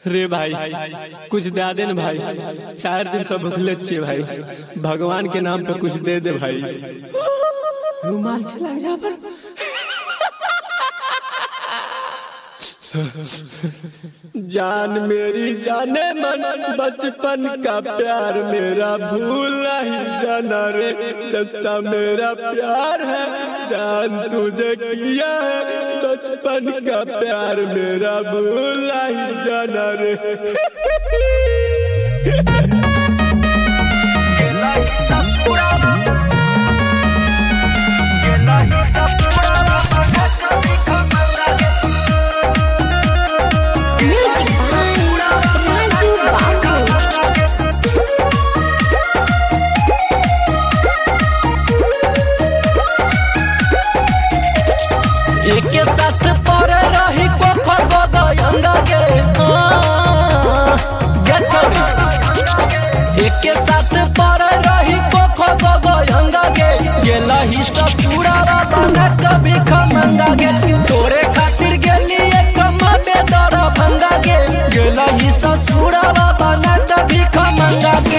रे भाई कुछ दे दे न भाई, 4 दिन से भूखले छे भाई, भगवान के नाम पे कुछ दे दे भाई। रुमाल चला जा पर जान मेरी जाने मन, बचपन का प्यार मेरा भूला ही जाना रे। चचा मेरा प्यार है, जान तुझे किया है, बचपन का प्यार मेरा भूला ही जाना रे। एके साथ पर रही कोखो गोगयंगा गे गछरी, एके साथ पर रही कोखो गोगयंगा गे, गेलही ससुरावा बना कभी खमंगा गे, तोरे खातिर गेली एक कमाबे दर भंगा गे, गेलही ससुरावा बना कभी खमंगा गे।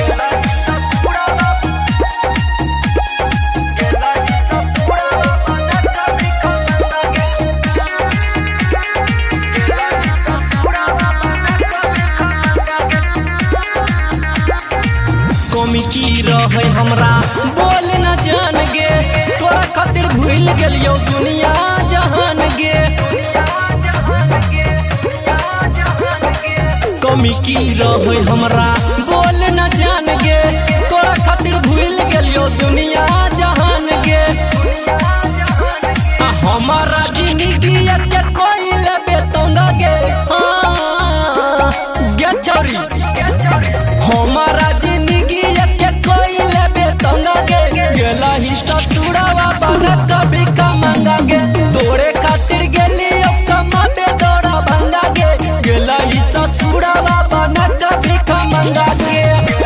कमी की रहे हमरा बोल न जान गे, तोरा खातिर भूल गेलियो दुनिया जहान गे। कमी की रहे हमरा बोल न जान गे, तोरा खातिर भूल गेलियो दुनिया जहान गे। हमारा जिंदगी के कोई लेबे तंगा गे गछरी, हमारा जिंदगी के कोई लेबे तंगा गे, गेलही ससुरावा बना कभी कमंगा गे, तोरे खातिर गेली कमाबे दौड़ा भंगा गे, गेलही ससुरावा बना कभी कमंगा गे।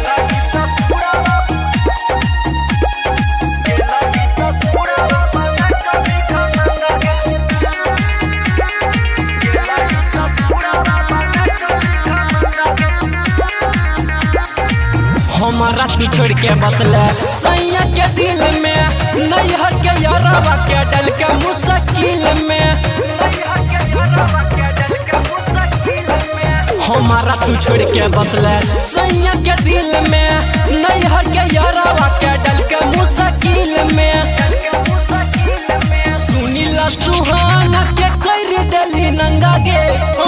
हमारा तू छोड़ के बसले सैया के दिल में, नैहर के यारवा के डल के मुश्किल में। हमारा तू छोड़ के बसले सैया के दिल में, नैहर के यारवा के डल के मुश्किल में। सुनीला सुहाना के कर देली नंगा गे